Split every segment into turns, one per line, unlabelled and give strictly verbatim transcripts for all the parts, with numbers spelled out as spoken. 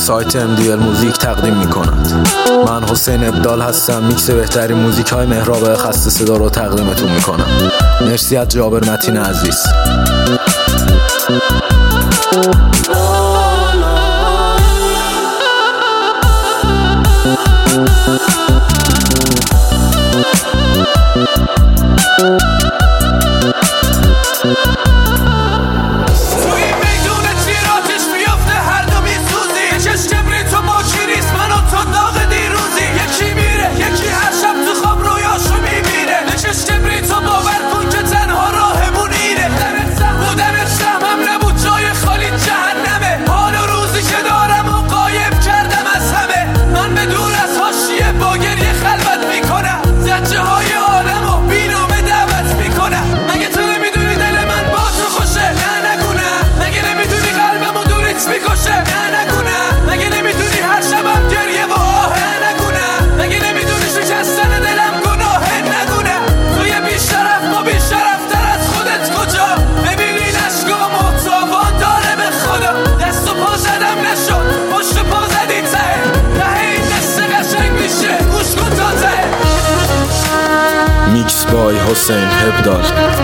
سایت ام دی ال موزیک تقدیم می کند. من حسین ابدال هستم. میکس بهترین موزیک های مهراب خسته صدا رو تقدیمتون می کنم. مرسی از جابر متین عزیز. میکس بای حسین ابدال.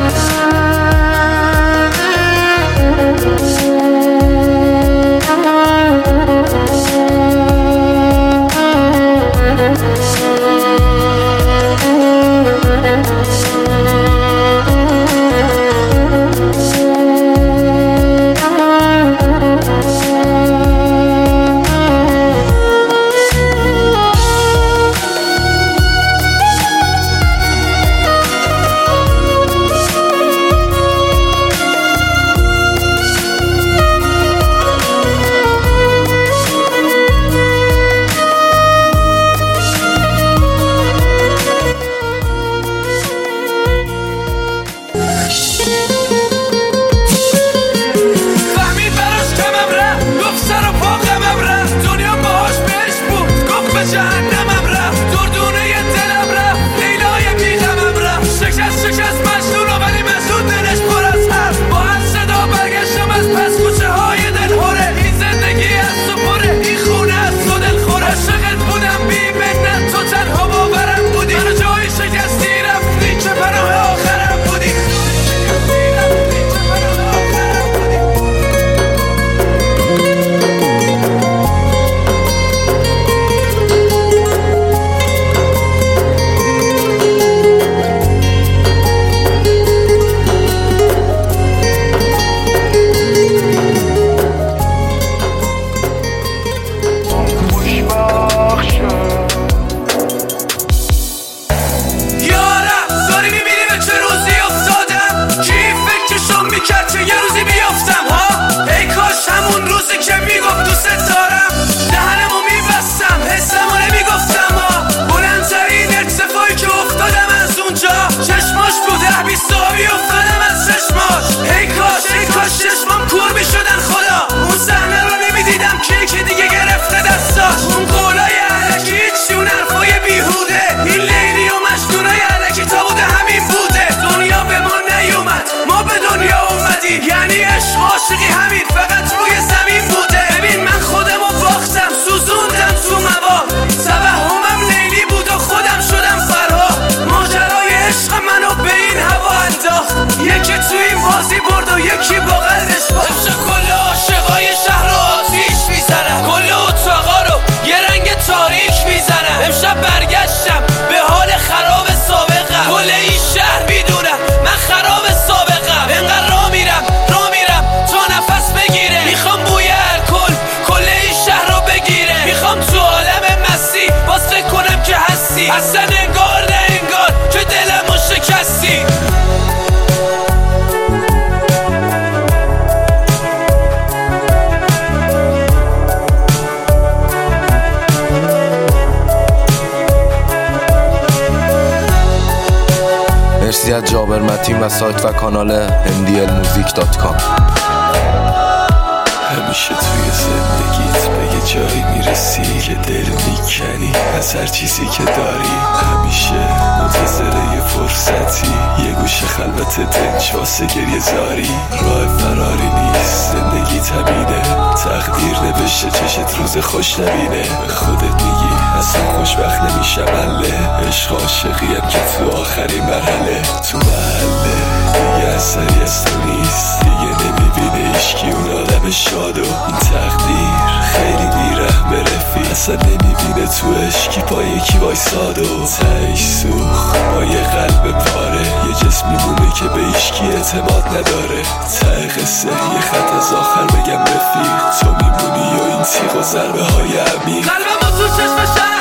یکی با قلبش باشه کل عاشقای شهر رو آتیش میزنن، کل اتاقا رو یه رنگ تاریک میزنن. امشب برگشتم به حال خراب سابقم، کل این شهر میدونم من خراب سابقم. انقدر را میرم را میرم تا نفس بگیره، میخوام بوی الکل کل این شهر رو بگیره. میخوام تو عالم مستی باز فکر کنم که هستی، اصلا انگار نه انگار که دلمو شکستی.
مرسی از جابر متین و سایت و کانال ام دی ال موزیک دات کام.
همیشه توی زندگیت به یه جایی میرسی که دل میکنی از هر چیزی که داری. همیشه منتظر یه فرصتی، یه گوشه خلوت دنج واسه گریه زاری. راه فراری نیست، زندگی تبیده، تقدیر نوشته باشه چشت روز خوش نبینه. به خودت میگی اصلا خوشبخت نمیشم اله. عشق عاشقیم که تو آخرین مرحله. تو محله دیگه اثری از تو نیست، دیگه نمیبینه اشکی اون آدم شادو. این تقدیر خیلی بیرحمه رفیق، اصلا نمیبینه تو عشقی با یکی وایسادو. تهش سوخت با یه قلب پاره، یه جسم میمونه که به اشکی اعتماد نداره. ته قصه یه خط از آخر بگم رفیق، تو میمونی و این تیغ و ضربه های عمیق.
قلبم تو چشم شهر